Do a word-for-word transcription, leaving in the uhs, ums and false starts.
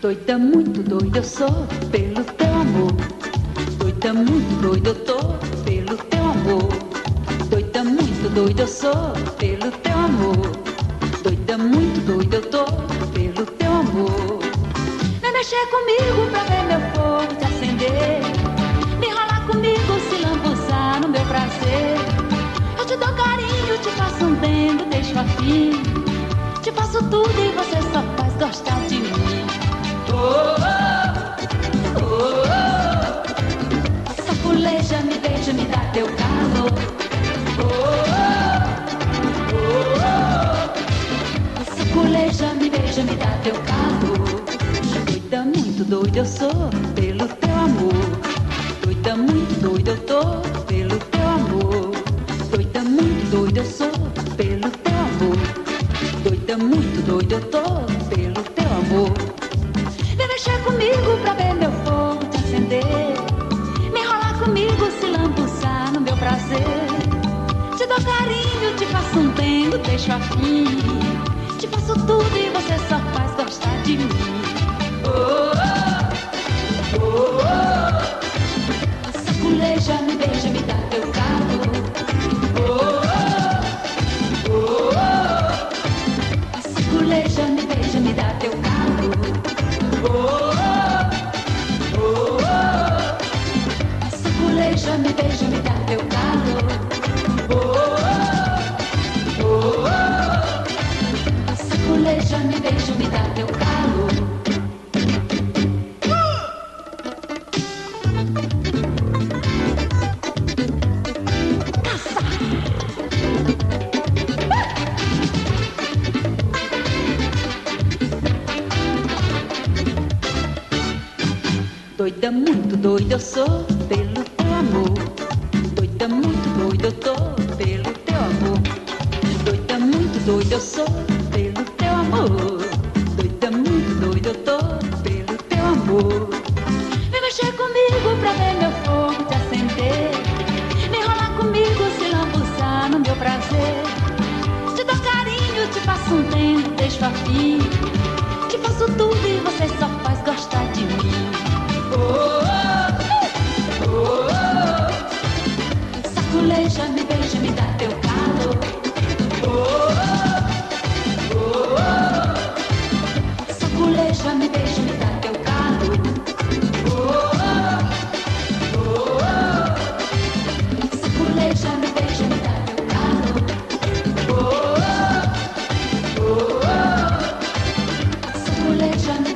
Doida, muito doida eu sou pelo teu amor. Doida, muito doida eu tô pelo teu amor. Doida, muito doida eu sou pelo teu amor. Doida, muito doida eu tô pelo teu amor. Vem mexer comigo pra ver meu fogo te acender. Me enrolar comigo, se lambuzar no meu prazer. Eu te dou carinho, te faço um dengo, deixo afim. Te faço tudo e você só faz gostar de mim. Oh, oh, oh, oh. Saculeja, me beija, me dá teu calor. Oh, oh, oh. Saculeja, me beija, me dá teu calor. Doida, muito doida eu sou pelo teu amor. Doida, muito doida eu tô pelo teu amor. Doida, muito doida eu sou pelo teu amor. Doida, muito doida eu tô pelo teu amor. Vem mexer comigo pra ver meu fogo te acender. Me enrolar comigo, se lambuzar no meu prazer. Te dou carinho, te faço um dengo, deixo afim. Te faço tudo e você só faz gostar de mim. Oh, oh, oh, oh. Saculeja, me beija, me dá teu calor. Oh, oh, oh, oh. Saculeja, me beija, me dá teu calor. Oh, oh, oh. Saculeja, me beija, me dá teu calor. Oh, oh, oh. Saculeja, me beija, me dá teu calor. Doida, muito doida eu sou pelo teu amor. Doida, muito doida eu tô pelo teu amor. Doida, muito doida eu sou pelo teu amor. Doida, muito doida eu tô pelo teu amor. Vem mexer comigo pra ver meu fogo te acender. Me enrolar comigo, se lambuzar no meu prazer. Te dou carinho, te faço um dengo, deixo afim. Te faço tudo e você só faz gostar de mim. Oh, oh, oh, oh. Saculeja, me beija, me dá teu calor. Oh, oh, oh. Saculeja, me beija, me dá teu calor. Oh, oh, oh. Saculeja, me beija, me dá teu calor. Oh, oh, oh. Saculeja, me